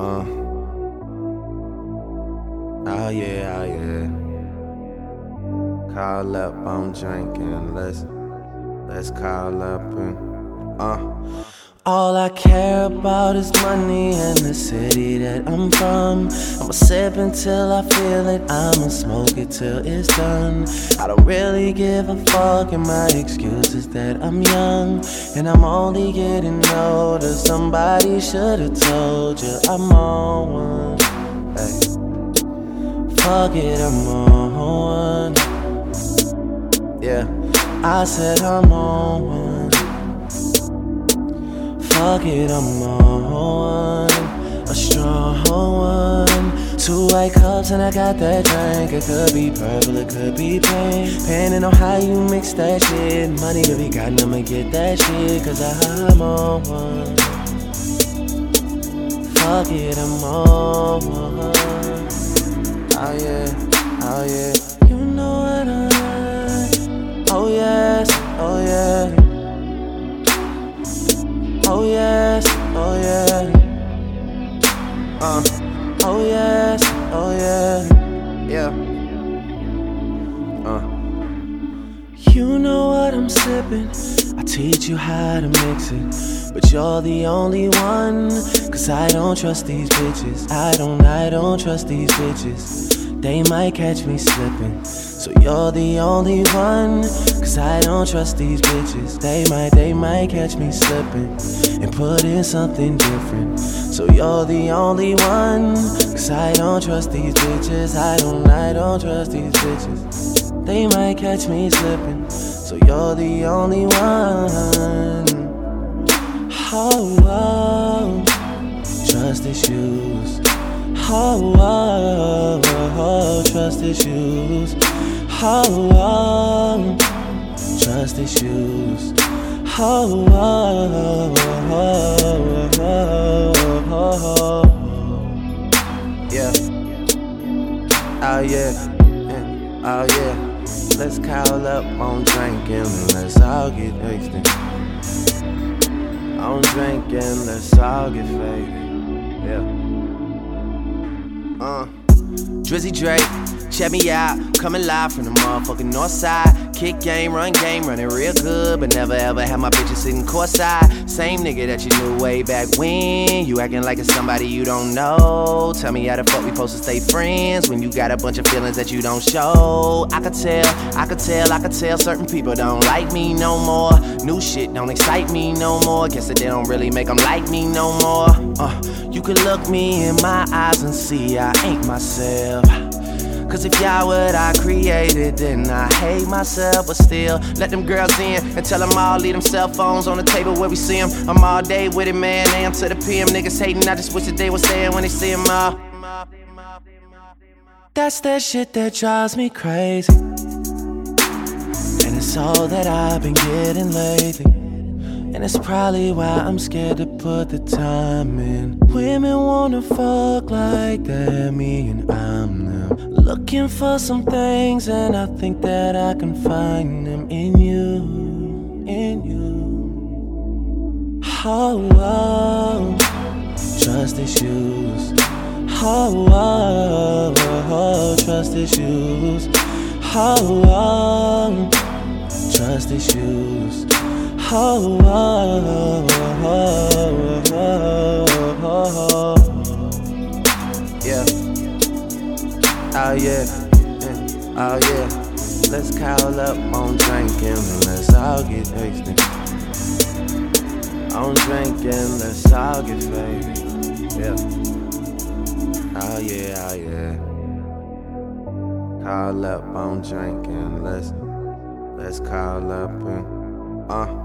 Uh, oh yeah, oh yeah. Call up, I'm drinking. Let's call up and All I care about is money and the city that I'm from. I'ma sip until I feel it, I'ma smoke it till it's done. I don't really give a fuck, and my excuse is that I'm young and I'm only getting older. Somebody should've told you I'm on one. Hey. Fuck it, I'm on one. Yeah, I said I'm on one. Fuck it, I'm on one, a strong one. 2 white cups and I got that drink. It could be purple, it could be pink, depending on how you mix that shit. Money to be gotten, I'ma get that shit, cause I'm on one. Fuck it, I'm on one. Oh yeah, oh yeah. You know what I like. Oh yes, oh yeah. Oh yes, oh yeah. Oh yes, oh yeah. Yeah. You know what I'm sipping. I teach you how to mix it, but you're the only one. Cause I don't trust these bitches. I don't trust these bitches. They might catch me slipping. So you're the only one. Cause I don't trust these bitches. They might catch me slipping and put in something different. So you're the only one. Cause I don't trust these bitches. I don't trust these bitches. They might catch me slipping. So you're the only one. Oh, oh. Trust issues. Oh, oh, oh. Trust issues. Oh, oh. Trust issues. Oh, oh, oh, oh, oh. Yeah. Oh yeah. Oh yeah. Let's call up on drinking and let's all get wasted. On drinking, let's all get faded. Yeah. Drizzy Drake, check me out, coming live from the motherfucking north side. Kick game, running real good, but never ever had my bitches sitting courtside. Same nigga that you knew way back when. You acting like it's somebody you don't know. Tell me how the fuck we supposed to stay friends when you got a bunch of feelings that you don't show. I could tell certain people don't like me no more. New shit don't excite me no more. Guess that they don't really make them like me no more. You can look me in my eyes and see I ain't myself. Cause if y'all what I created, then I hate myself. But still, let them girls in and tell them all, leave them cell phones on the table where we see them. I'm all day with it, man, AM to the PM. Niggas hating, I just wish that they was saying when they see them all. That's that shit that drives me crazy, and it's all that I've been getting lately. And it's probably why I'm scared to put the time in. Women wanna fuck like that, me and I'm them. Looking for some things, and I think that I can find them in you, in you. Oh, oh. Trust issues. Oh, oh, oh. Trust issues. Oh, oh. Trust issues. Oh, oh, oh, oh, oh. Yeah. Oh yeah. Oh yeah. Let's call up on drinking and let's all get wasted. On drinking, let's all get faded. Yeah. Oh yeah, oh yeah. Call up on drinking, let's call up and